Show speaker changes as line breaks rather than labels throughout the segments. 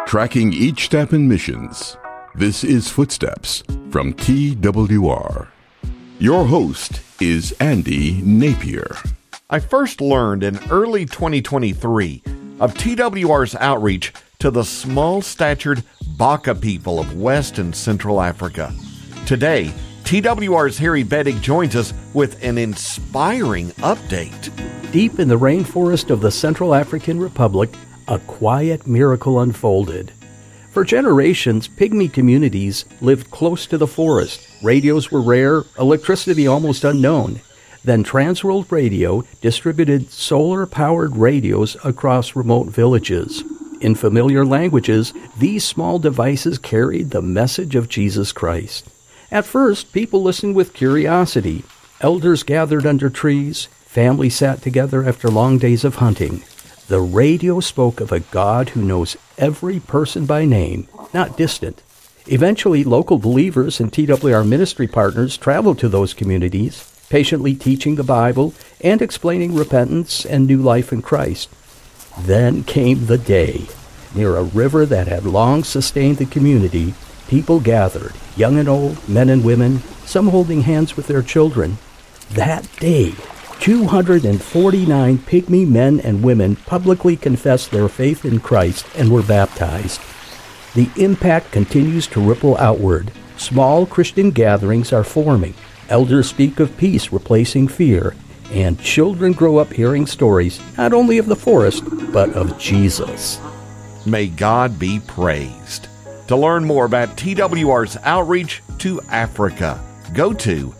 tracking each step in missions. This is Footsteps from TWR. Your host is Andy Napier.
I first learned in early 2023 of TWR's outreach to the small-statured Baka people of West and Central Africa. Today, TWR's Harry Bettig joins us with an inspiring update.
Deep in the rainforest of the Central African Republic, a quiet miracle unfolded. For generations, Pygmy communities lived close to the forest. Radios were rare, electricity almost unknown. Then Transworld Radio distributed solar-powered radios across remote villages. In familiar languages, these small devices carried the message of Jesus Christ. At first, people listened with curiosity. Elders gathered under trees. Families sat together after long days of hunting. The radio spoke of a God who knows every person by name, not distant. Eventually, local believers and TWR ministry partners traveled to those communities, patiently teaching the Bible and explaining repentance and new life in Christ. Then came the day. Near a river that had long sustained the community, people gathered, young and old, men and women, some holding hands with their children. That day, 249 Pygmy men and women publicly confessed their faith in Christ and were baptized. The impact continues to ripple outward. Small Christian gatherings are forming. Elders speak of peace replacing fear, and children grow up hearing stories not only of the forest, but of Jesus.
May God be praised. To learn more about TWR's outreach to Africa, go to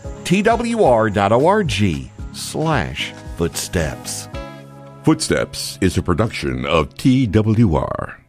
twr.org/footsteps.
Footsteps is a production of TWR.